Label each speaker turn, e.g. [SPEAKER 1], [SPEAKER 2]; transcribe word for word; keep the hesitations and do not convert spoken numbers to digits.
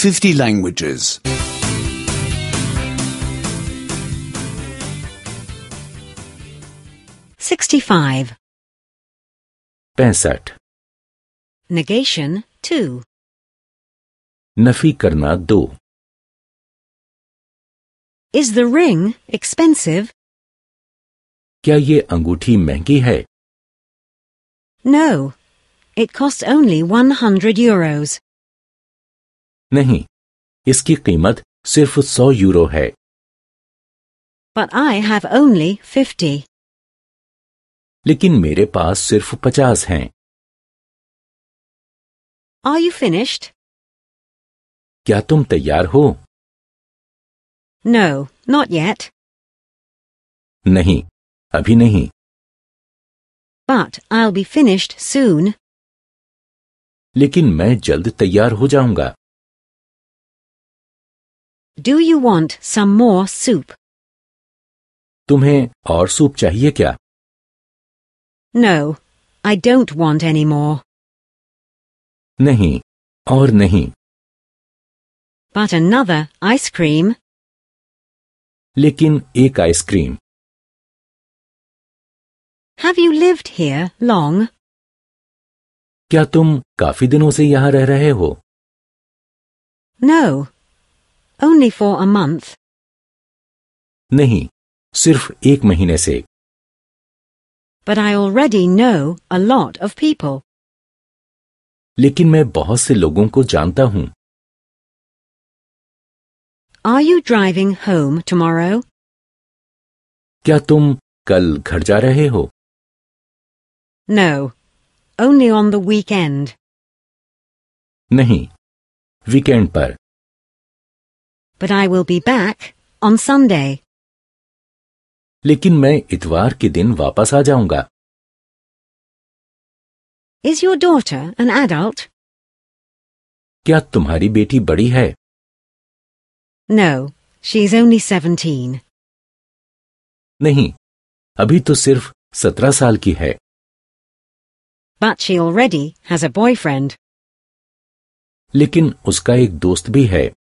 [SPEAKER 1] fifty languages.
[SPEAKER 2] sixty-five.
[SPEAKER 3] पैंसठ।
[SPEAKER 2] Negation two.
[SPEAKER 3] Nafi करना दो।
[SPEAKER 2] Is the ring expensive?
[SPEAKER 3] क्या ये अंगूठी महंगी है?
[SPEAKER 2] No. It costs only one hundred euros.
[SPEAKER 3] नहीं, इसकी कीमत सिर्फ सौ यूरो है।
[SPEAKER 2] But I have only fifty.
[SPEAKER 3] लेकिन मेरे पास सिर्फ पचास हैं।
[SPEAKER 2] Are you finished?
[SPEAKER 3] क्या तुम तैयार हो?
[SPEAKER 2] No, not yet.
[SPEAKER 3] नहीं, अभी नहीं।
[SPEAKER 2] But I'll be finished soon.
[SPEAKER 3] लेकिन मैं जल्द तैयार हो जाऊंगा।
[SPEAKER 2] Do you want some more soup?
[SPEAKER 3] तुम्हें और सूप चाहिए क्या?
[SPEAKER 2] No, I don't want any more.
[SPEAKER 3] नहीं, और नहीं।
[SPEAKER 2] But another ice cream.
[SPEAKER 3] लेकिन एक ice cream.
[SPEAKER 2] Have you lived here long?
[SPEAKER 3] क्या तुम काफी दिनों से यहाँ रह रहे हो?
[SPEAKER 2] No, only for a month.
[SPEAKER 3] नहीं, सिर्फ एक महीने से।
[SPEAKER 2] But I already know a lot of people.
[SPEAKER 3] लेकिन मैं बहुत से लोगों को जानता हूँ।
[SPEAKER 2] Are you driving home tomorrow?
[SPEAKER 3] क्या तुम कल घर जा रहे हो?
[SPEAKER 2] No, only on the weekend.
[SPEAKER 3] नहीं, वीकेंड पर।
[SPEAKER 2] But I will be back on Sunday.
[SPEAKER 3] लेकिन मैं इतवार के दिन वापस आ जाऊंगा।
[SPEAKER 2] Is your daughter an adult?
[SPEAKER 3] क्या तुम्हारी बेटी बड़ी है?
[SPEAKER 2] No, she's only seventeen.
[SPEAKER 3] नहीं, अभी तो सिर्फ सत्रह साल की है।
[SPEAKER 2] But she already has a boyfriend.
[SPEAKER 3] लेकिन उसका एक दोस्त भी है।